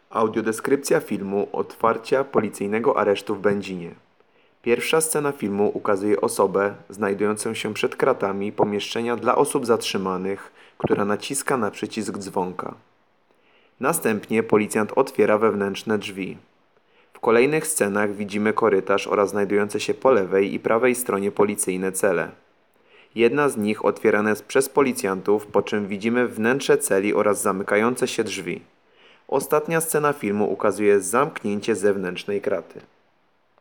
Audiodeskrypcja filmu otwarcia policyjnego aresztu w Będzinie. Pierwsza scena filmu ukazuje osobę znajdującą się przed kratami pomieszczenia dla osób zatrzymanych, która naciska na przycisk dzwonka. Następnie policjant otwiera wewnętrzne drzwi. W kolejnych scenach widzimy korytarz oraz znajdujące się po lewej i prawej stronie policyjne cele. Jedna z nich otwierana jest przez policjantów, po czym widzimy wnętrze celi oraz zamykające się drzwi. Ostatnia scena filmu ukazuje zamknięcie zewnętrznej kraty.